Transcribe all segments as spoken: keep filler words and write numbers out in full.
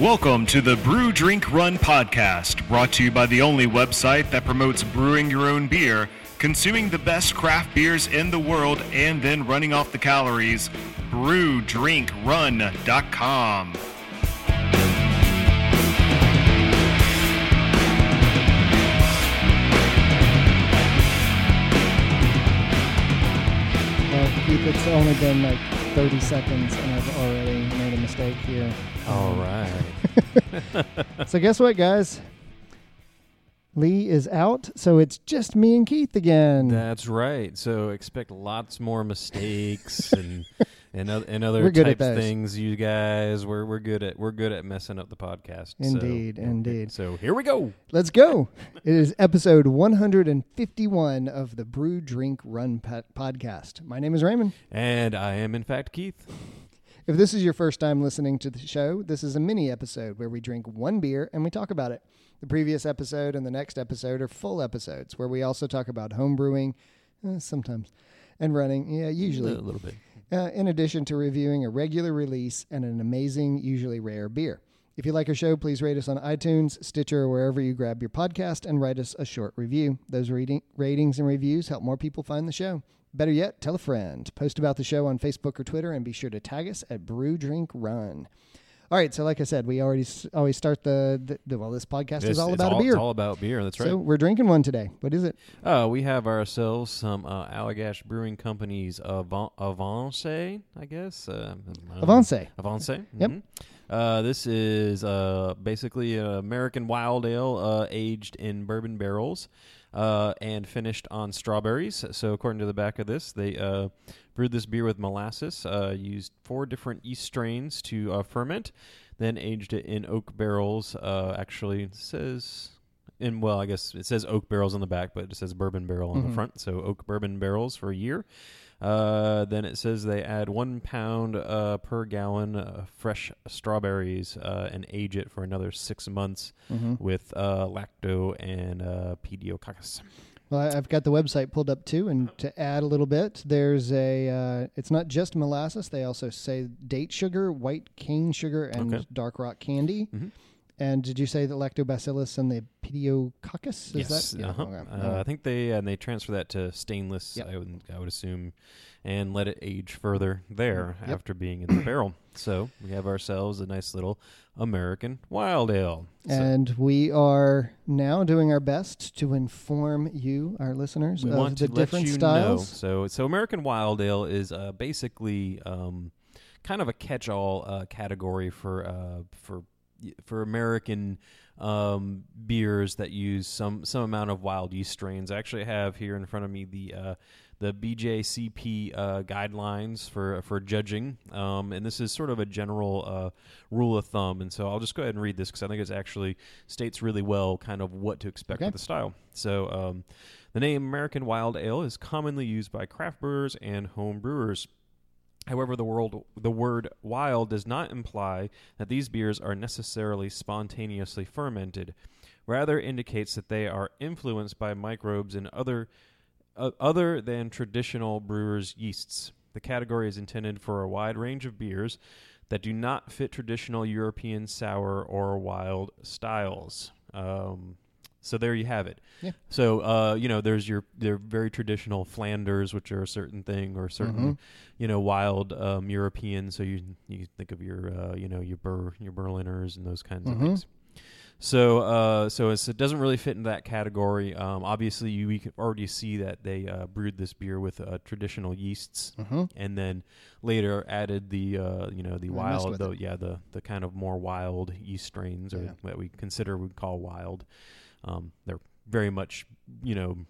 Welcome to the Brew, Drink, Run podcast, brought to you by the only website that promotes brewing your own beer, consuming the best craft beers in the world, and then running off the calories. brew drink run dot com. Well, Keith, it's only been like thirty seconds, and I've already made a mistake here. All right. So guess what, guys? Lee is out, so it's just me and Keith again. That's right. So expect lots more mistakes and and, o- and other We're good at types of those. things. You guys, we're we're good at we're good at messing up the podcast. Indeed, so, indeed. So here we go. Let's go. It is episode one hundred fifty-one of the Brew, Drink, Run po- podcast. My name is Raymond. And I am in fact Keith. If this is your first time listening to the show, this is a mini episode where we drink one beer and we talk about it. The previous episode and the next episode are full episodes where we also talk about home brewing, uh, sometimes, and running, yeah, usually. A little bit. Uh, in addition to reviewing a regular release and an amazing, usually rare beer. If you like our show, please rate us on iTunes, Stitcher, or wherever you grab your podcast, and write us a short review. Those reading, ratings and reviews help more people find the show. Better yet, tell a friend. Post about the show on Facebook or Twitter, and be sure to tag us at Brew, Drink, Run. All right, so like I said, we already s- always start the, the, the well, this podcast It's, is all it's about all, a beer. It's all about beer. That's right. So we're drinking one today. What is it? Uh, we have ourselves some uh, Allagash Brewing Company's Avan- Avance, I guess. Uh, um, Avance. Avance. Yep. mhm. Uh, this is uh, basically an American wild ale uh, aged in bourbon barrels uh, and finished on strawberries. So according to the back of this, they uh, brewed this beer with molasses, uh, used four different yeast strains to uh, ferment, then aged it in oak barrels. Uh, actually, it says... In, well, I guess it says oak barrels on the back, but it says bourbon barrel on Mhm. the front. So oak bourbon barrels for a year. Uh, then it says they add one pound uh, per gallon uh, fresh strawberries uh, and age it for another six months Mm-hmm. with uh, lacto and uh, pediococcus. Well, I- I've got the website pulled up too, and to add a little bit, there's a, uh, it's not just molasses. They also say date sugar, white cane sugar, and Okay. dark rock candy. Mhm. And did you say the lactobacillus and the pediococcus? Is yes, that? Yeah, uh-huh. okay. uh, I think they and they transfer that to stainless. Yep. I would I would assume, and let it age further there Yep. after being in the barrel. So we have ourselves a nice little American wild ale. So And we are now doing our best to inform you, our listeners, we of want the to let different you styles. know. So so American wild ale is uh, basically um, kind of a catch-all uh, category for uh, for for American um, beers that use some some amount of wild yeast strains. I actually have here in front of me the uh, the B J C P uh, guidelines for for judging, um, and this is sort of a general uh, rule of thumb. And so I'll just go ahead and read this because I think it actually states really well kind of what to expect Okay. with the style. So um, the name American Wild Ale is commonly used by craft brewers and home brewers. However, the, world, the word wild does not imply that these beers are necessarily spontaneously fermented. Rather indicates that they are influenced by microbes and other uh, other than traditional brewers' yeasts. The category is intended for a wide range of beers that do not fit traditional European sour or wild styles. Um, so there you have it. Yeah. So uh, you know, there's your their very traditional Flanders, which are a certain thing, or certain Mhm. you know wild um, European. So you you think of your uh, you know your Ber, your Berliners and those kinds Mhm. of things. So uh, so it's, it doesn't really fit into that category. Um, obviously, you we can already see that they uh, brewed this beer with uh, traditional yeasts, Mhm. and then later added the uh, you know the I messed wild, with the, it. yeah the the kind of more wild yeast strains, or Yeah. that we consider we call wild. Um, they're very much you know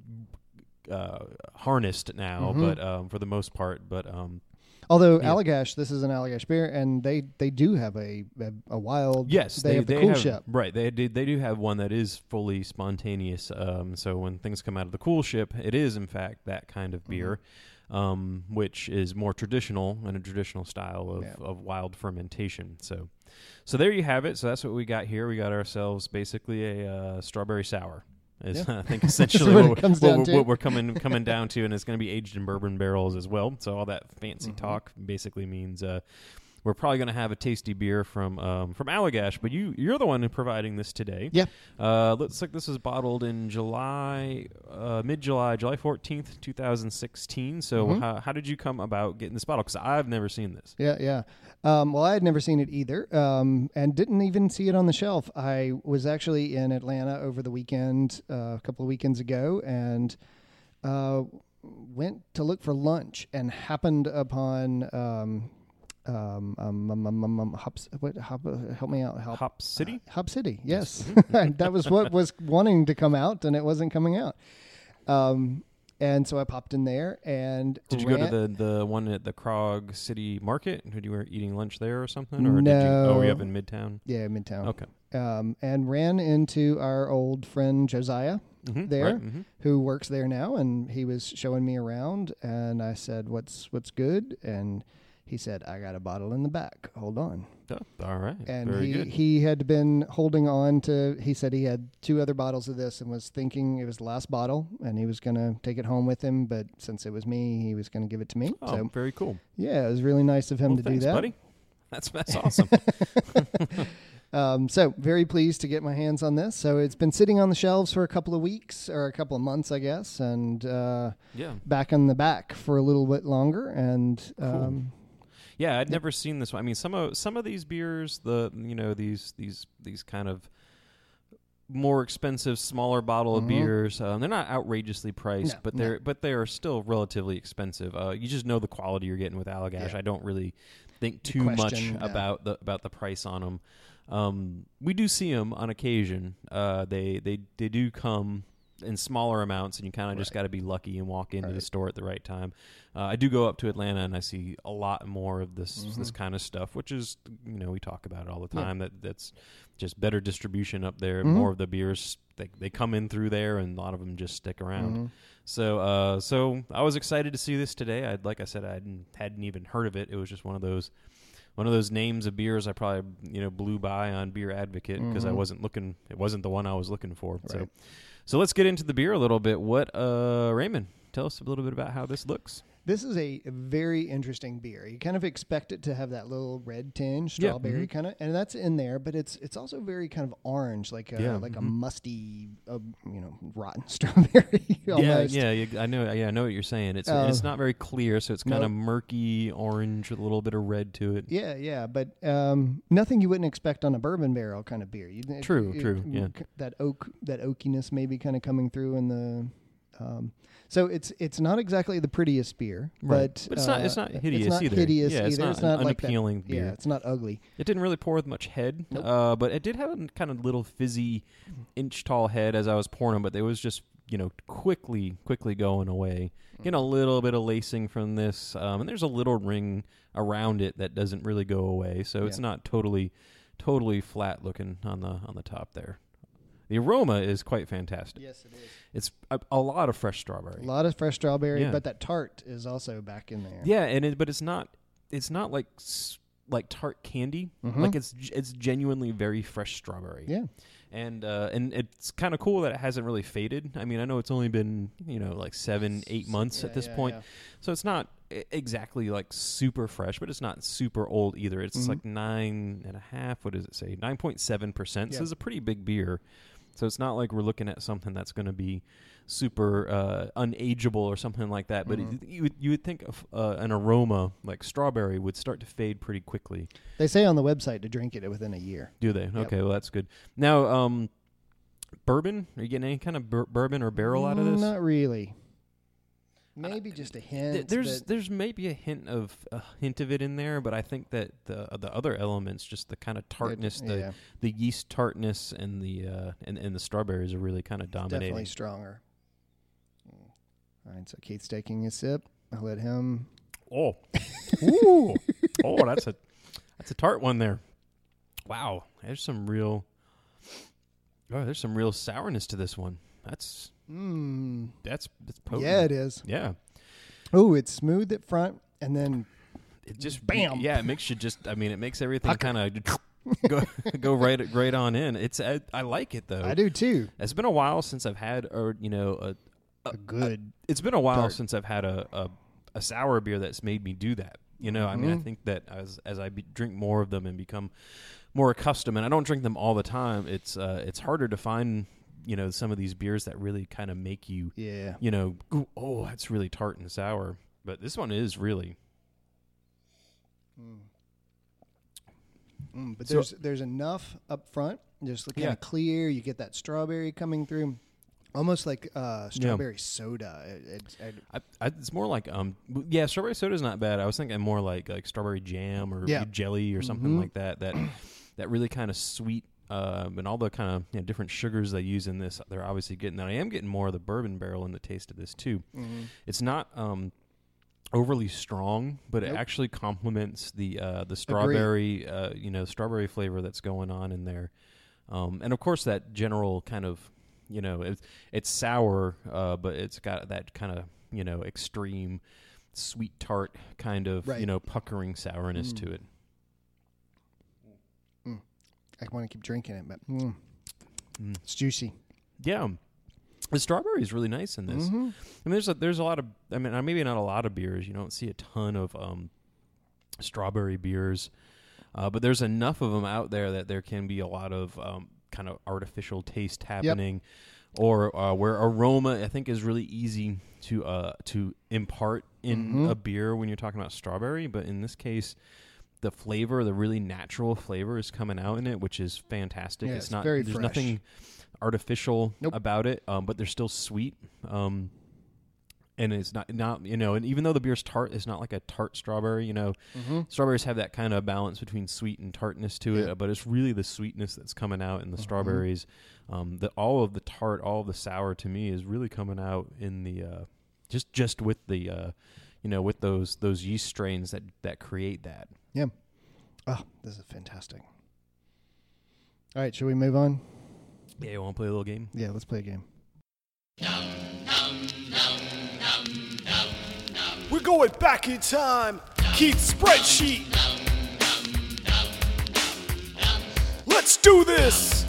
uh, harnessed now, Mhm. but um, for the most part, but um, Although Yeah. Allagash, this is an Allagash beer, and they, they do have a a, a wild. yes, they, have the cool have, ship. right. They do, they do have one that is fully spontaneous. Um, so when things come out of the cool ship, it is in fact that kind of beer, um, which is more traditional and a traditional style of, Yeah. of wild fermentation. So, so there you have it. So that's what we got here. We got ourselves basically a uh, strawberry sour. Is Yeah. I think essentially what what, it comes what, down we're, to. what we're coming coming down to, and it's going to be aged in bourbon barrels as well. So all that fancy Mhm. talk basically means uh, we're probably going to have a tasty beer from um, from Allagash, but you you're the one who providing this today. Yeah. Uh, looks like this was bottled in July, uh, mid July, July fourteenth, two thousand sixteen. So Mhm. how how did you come about getting this bottle? Because I've never seen this. Yeah, yeah. Um, well, I had never seen it either, um, and didn't even see it on the shelf. I was actually in Atlanta over the weekend, uh, a couple of weekends ago, and uh, went to look for lunch and happened upon um, um, um, um, um, um, um, Hop, what, Hop, uh, help me out. Hop, Hop City? Uh, Hop City, yes. That was what was wanting to come out, and it wasn't coming out. Um, and so I popped in there and Did you ran, go to the, the one at the Krog City Market? Did you were eating lunch there or something? Or No. Did you, oh, were you up in Midtown? Yeah, Midtown. Okay. Um, and ran into our old friend Josiah Mm-hmm, there, right, mm-hmm. who works there now, and he was showing me around, and I said, "What's what's good?" And he said, "I got a bottle in the back. Hold on." Oh, all right. And Very he good. he had been holding on to. He said he had two other bottles of this, and was thinking it was the last bottle, and he was going to take it home with him. But since it was me, he was going to give it to me. Oh, So very cool. yeah, it was really nice of him Well, to thanks, do that. buddy. That's that's awesome. Um, so very pleased to get my hands on this. So it's been sitting on the shelves for a couple of weeks or a couple of months, I guess, and uh, Yeah. back in the back for a little bit longer. And um, Yeah, I'd never seen this one. I mean, some of some of these beers, the you know these these these kind of more expensive, smaller bottle of Mhm. beers, um, they're not outrageously priced, No, but no. they're but they are still relatively expensive. Uh, you just know the quality you're getting with Allagash. Yeah. I don't really think The too much question, yeah. about the about the price on them. Um, we do see them on occasion. Uh, they they they do come in smaller amounts, and you kind of just Right. got to be lucky and walk into the Right. store at the right time. Uh, I do go up to Atlanta, and I see a lot more of this Mhm. this kind of stuff, which is, you know, we talk about it all the Yeah. time. That that's just better distribution up there. Mhm. More of the beers they they come in through there, and a lot of them just stick around. Mhm. So uh, so I was excited to see this today. I like I said, I hadn't, hadn't even heard of it. It was just one of those. One of those names of beers I probably you know blew by on Beer Advocate because I Mhm. wasn't looking. It wasn't the one I was looking for. So, Right. so let's get into the beer a little bit. What, uh, Raymond? Tell us a little bit about how this looks. This is a very interesting beer. You kind of expect it to have that little red tinge, Yeah, strawberry mhm. kind of, and that's in there. But it's it's also very kind of orange, like a, Yeah, like a mhm. musty, uh, you know, rotten strawberry. Almost. Yeah, yeah, you, I know. Yeah, I know what you're saying. It's Uh, it's not very clear, so it's kind of nope. murky orange with a little bit of red to it. Yeah, yeah, but um, nothing you wouldn't expect on a bourbon barrel kind of beer. You, True, true, yeah. That oak, that oakiness maybe kind of coming through in the. Um, so it's it's not exactly the prettiest beer, Right. but, But it's not- it's uh, not hideous It's not either. hideous Yeah, it's either. not it's not an like that- unappealing beer. Yeah, it's not ugly. It didn't really pour with much head, Nope. uh, but it did have a kind of little fizzy, inch tall head as I was pouring them. But it was just you know quickly, quickly going away. Getting a little bit of lacing from this, um, and there's a little ring around it that doesn't really go away, so it's Yeah. not totally, totally flat looking on the on the top there. The aroma is quite fantastic. Yes, it is. It's a, a lot of fresh strawberry. A lot of fresh strawberry, Yeah. but that tart is also back in there. Yeah, and it, but it's not it's not like s- like tart candy. Mhm. Like it's g- it's genuinely very fresh strawberry. Yeah. And uh, and it's kind of cool that it hasn't really faded. I mean, I know it's only been you know like seven, eight months Yeah, at this yeah, point, yeah. so it's not i- exactly like super fresh, but it's not super old either. It's Mhm. like nine and a half. What does it say? Nine point seven percent. So Yeah. it's a pretty big beer. So it's not like we're looking at something that's going to be super uh, unageable or something like that. But Mhm. it, you would, you would think of uh, an aroma like strawberry would start to fade pretty quickly. They say on the website to drink it within a year. Do they? Okay, well that's good. Now, um, bourbon? Are you getting any kind of bur- bourbon or barrel out of this? Not really. Maybe just a hint. Th- there's but- there's maybe a hint of a hint of it in there, but I think that the the other elements, just the kind of tartness, the yeah, the yeast tartness, and the uh, and and the strawberries are really kind of dominating. definitely stronger. All right, so Keith's taking a sip. I'll let him. Oh, ooh, oh, that's a that's a tart one there. Wow, there's some real. Oh, there's some real sourness to this one. That's Mm. that's that's potent. Yeah, it is. Yeah. Oh, it's smooth at front, and then It just Bam. Yeah, it makes you just. I mean, it makes everything Pucker. kind of go go right right on in. It's I, I like it though. I do too. It's been a while since I've had, or you know, a. A good. It's been a while Tart. since I've had a, a a sour beer that's made me do that. You know, I mean, I Mhm. think that as as I be, drink more of them and become more accustomed, and I don't drink them all the time, it's uh, it's harder to find, you know, some of these beers that really kind of make you, Yeah. you know, go, oh, that's really tart and sour. But this one is really. Mm. Mm, but So- there's there's enough up front, just kind of Yeah. clear. You get that strawberry coming through, almost like uh, strawberry soda. It, it, I, I, I, it's more like um w- yeah, strawberry soda is not bad. I was thinking more like like strawberry jam or Yeah. jelly or something Mhm. like that. That that really kind of sweet um, and all the kind of you know, different sugars they use in this. They're obviously getting that. I am getting more of the bourbon barrel in the taste of this too. Mhm. It's not um overly strong, but it Nope. actually complements the uh, the strawberry uh, you know strawberry flavor that's going on in there. Um, and of course that general kind of you know it's it's sour, uh, but it's got that kind of you know extreme sweet tart kind of Right. you know puckering sourness Mm. to it. I want to keep drinking it, but mm, Mm. it's juicy. Yeah. The strawberry is really nice in this. Mhm. And there's a, there's a lot of, I mean, uh, maybe not a lot of beers. You don't see a ton of um, strawberry beers, uh, but there's enough of them out there that there can be a lot of um, kind of artificial taste happening, or uh, where aroma I think is really easy to uh, to impart in Mhm. a beer when you're talking about strawberry. But in this case, the flavor, the really natural flavor, is coming out in it, which is fantastic. Yeah, it's it's not very there's fresh. nothing artificial Nope. about it, um, but they're still sweet. Um, and it's not not you know, and even though the beer's tart, it's not like a tart strawberry. You know, Mhm. strawberries have that kind of balance between sweet and tartness to Yeah. it, but it's really the sweetness that's coming out in the Mhm. strawberries. Um, the all of the tart, all of the sour to me is really coming out in the uh, just just with the uh, you know with those those yeast strains that that create that. Yeah. Oh, this is fantastic. All right, shall we move on? Yeah, you want to play a little game? Yeah, let's play a game. We're going back in time. Keith's spreadsheet. Let's do this.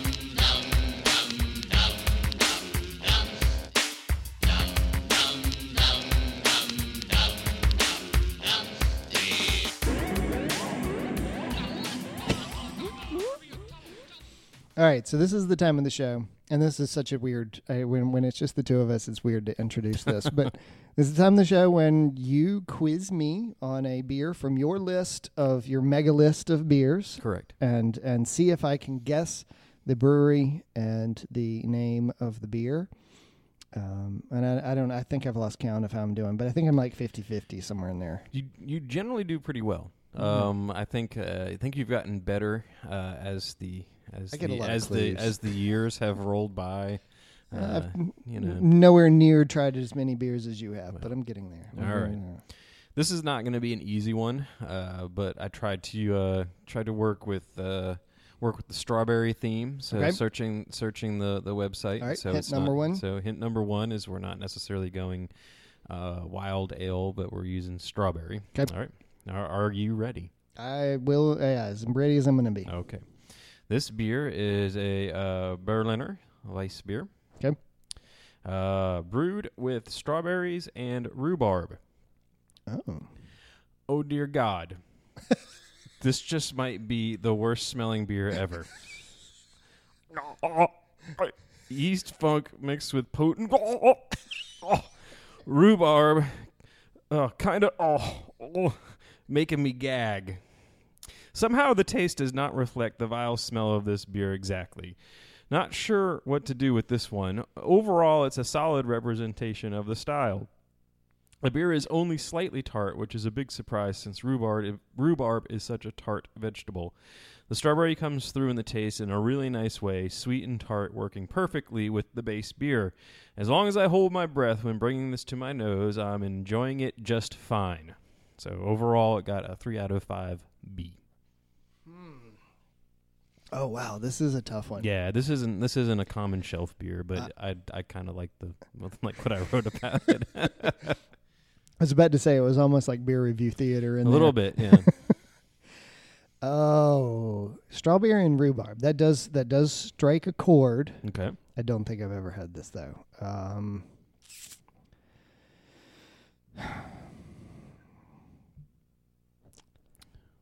All right, so this is the time of the show, and this is such a weird. I, when when it's just the two of us, it's weird to introduce this, but this is the time of the show when you quiz me on a beer from your list of your mega list of beers, Correct. and and see if I can guess the brewery and the name of the beer. Um, and I, I don't. I think I've lost count of how I'm doing, but I think I'm like fifty-fifty somewhere in there. You you generally do pretty well. Mhm. Um, I think uh, I think you've gotten better uh, as the as I get a the lot of as the clues. as the years have rolled by. Uh, Uh, I've n- you know, nowhere near tried as many beers as you have, but I'm getting there. I'm All right. getting there. this is not going to be an easy one, uh, but I tried to uh, tried to work with uh, work with the strawberry theme. So Okay. searching searching the, the website. All right, So hint it's number not- one. So hint number one is we're not necessarily going uh, wild ale, but we're using strawberry. Okay. All right. Are, are you ready? I will, yeah, as ready as I'm going to be. Okay. This beer is a uh, Berliner Weiss beer. Okay. Uh, brewed with strawberries and rhubarb. Oh. Oh, dear God. This just might be the worst smelling beer ever. Yeast funk mixed with potent rhubarb. Uh, kind of oh, oh, making me gag. Somehow the taste does not reflect the vile smell of this beer exactly. Not sure what to do with this one. Overall, it's a solid representation of the style. The beer is only slightly tart, which is a big surprise since rhubarb, rhubarb is such a tart vegetable. The strawberry comes through in the taste in a really nice way, sweet and tart, working perfectly with the base beer. As long as I hold my breath when bringing this to my nose, I'm enjoying it just fine. So overall, it got a three out of five B. Oh, wow. This is a tough one. Yeah, this isn't this isn't a common shelf beer, but Uh, I I kind of like the like what I wrote about it. I was about to say it was almost like beer review theater. In A little there. bit, yeah. Oh, strawberry and rhubarb. That does that does strike a chord. Okay. I don't think I've ever had this though. Um,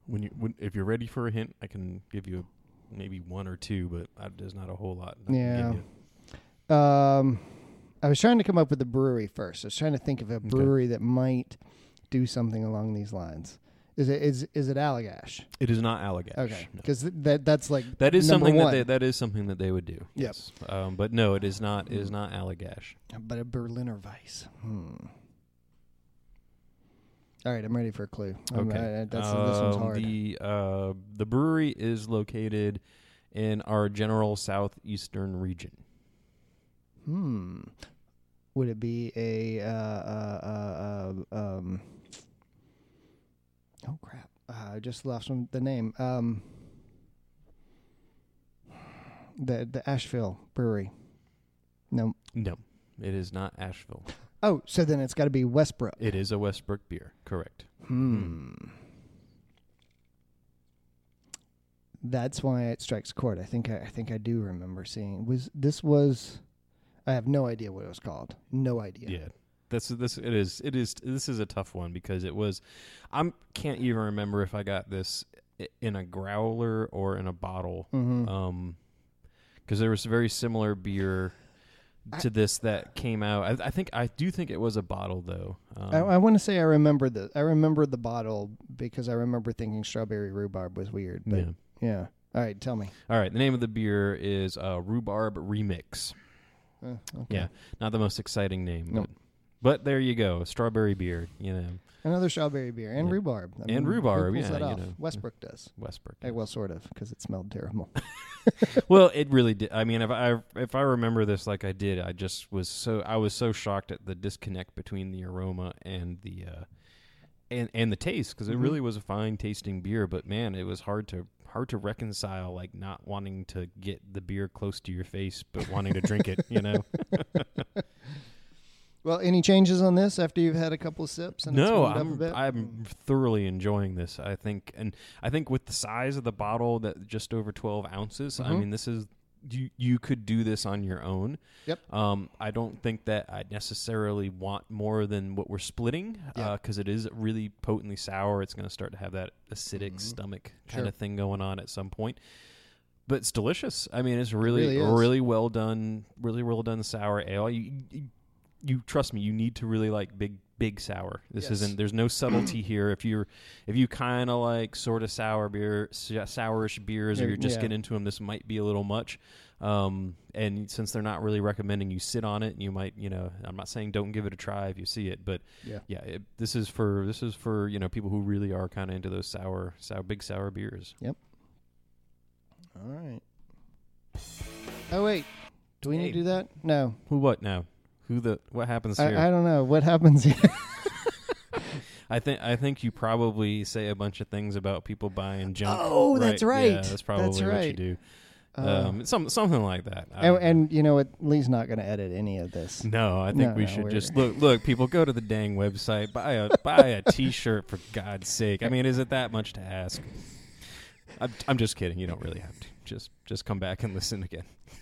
When you when, if you're ready for a hint, I can give you maybe one or two, but I, there's not a whole lot. I Yeah. can give you. Um, I was trying to come up with a brewery first. I was trying to think of a brewery that might do something along these lines. Is it is is it Allagash? It is not Allagash. Okay, no. because that that's like That is number something one. that they, that is something that they would do. Yep. Yes. Um, but no, it is not. It is not Allagash. But a Berliner Weiss. Hmm. All right, I'm ready for a clue. I'm, Okay. I, that's, this one's Um, hard. The uh, the brewery is located in our general southeastern region. Hmm. Would it be a uh, uh, uh, uh, um? Oh crap! Uh, I just lost one, the name. Um. The the Asheville Brewery. No. No, it is not Asheville. Oh, so then it's got to be Westbrook. It is a Westbrook beer. Correct. Hmm. That's why it strikes chord. I think I, I think I do remember seeing. Was this was? I have no idea what it was called. No idea. Yeah. That's this. It is. It is. This is a tough one because it was. I can't even remember if I got this i- in a growler or in a bottle. Mm-hmm. Um, because there was a very similar beer to this that came out. I, I think I do think it was a bottle though. Um, I, I want to say I remember the I remember the bottle because I remember thinking strawberry rhubarb was weird. But yeah. yeah. All right, tell me. All right. The name of the beer is uh, Rhubarb Remix. Uh, okay. Yeah, not the most exciting name. Nope. But, but there you go, strawberry beer. You know, Another strawberry beer and Yeah. rhubarb. I And who rhubarb, pulls yeah, that you off? know. Westbrook does. Westbrook. Hey, well, sort of, because it smelled terrible. Well, it really did. I mean, if I if I remember this like I did, I just was so I was so shocked at the disconnect between the aroma and the uh, and and the taste because it Mhm. really was a fine tasting beer. But man, it was hard to hard to reconcile like not wanting to get the beer close to your face but wanting to drink it. You know. Well, any changes on this after you've had a couple of sips? And it's No, warmed up a I'm bit? I'm thoroughly enjoying this. I think, and I think with the size of the bottle, that just over twelve ounces. I Mhm. mean, this is you. You could do this on your own. Yep. Um, I don't think that I necessarily want more than what we're splitting, Yeah. because it is really potently sour. It's going to start to have that acidic Mhm. stomach kind Sure. of thing going on at some point. But it's delicious. I mean, it's really, really is. really well done. Really well done sour ale. You, you, you trust me. You need to really like big, big sour. This Yes. isn't. There's no subtlety here. If you're, if you kind of like sort of sour beer, sourish beers, or Yeah, you're just yeah. getting into them, this might be a little much. Um, and since they're not really recommending you sit on it, you might, you know, I'm not saying don't give it a try if you see it, but Yeah. yeah, it, this is for this is for you know people who really are kind of into those sour, sour, big sour beers. All right. Oh, wait. Do we need Hey. to do that? No. Who? What now? Who the? What happens here? I, I don't know. What happens here? I think I think you probably say a bunch of things about people buying junk. Oh, that's right. Yeah, that's probably That's what you right. do. Uh, Um, some something like that. I and, don't know. and you know what? Lee's not going to edit any of this. no, I think No, we no, should we're- just look. Look, people, go to the dang website, buy a buy a T-shirt for God's sake. I mean, is it that much to ask? I'm, I'm just kidding. You don't really have to. Just just come back and listen again.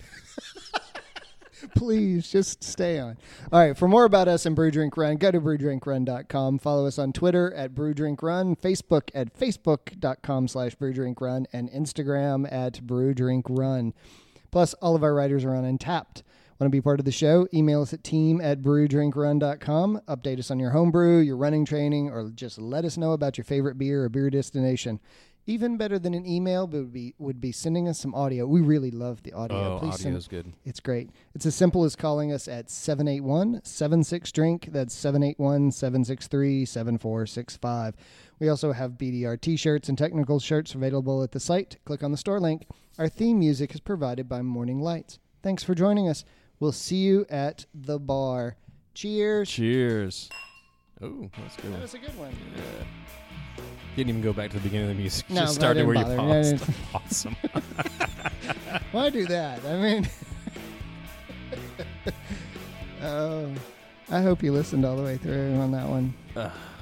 Please just stay on. All right. For more about us and Brew Drink Run, go to brew drink run dot com. Follow us on Twitter at Brew Drink Run, Facebook at facebook dot com slash Brew Drink Run, and Instagram at Brew Drink Run. Plus, all of our writers are on Untapped. Want to be part of the show? Email us at team at brew drink run dot com. Update us on your homebrew, your running training, or just let us know about your favorite beer or beer destination. Even better than an email would be would be sending us some audio. We really love the audio. Oh, Please send, audio's good. it's great. It's as simple as calling us at seven eight one, seven six, drink. That's seven eight one, seven six three, seven four six five. We also have B D R t-shirts and technical shirts available at the site. Click on the store link. Our theme music is provided by Morning Lights. Thanks for joining us. We'll see you at the bar. Cheers. Cheers. Oh, that's a good. That One. was a good one. Yeah. Didn't even go back to the beginning of the music. No, Just I started didn't where you bother. paused. I Awesome. Why do that? I mean, oh, I hope you listened all the way through on that one. Ugh.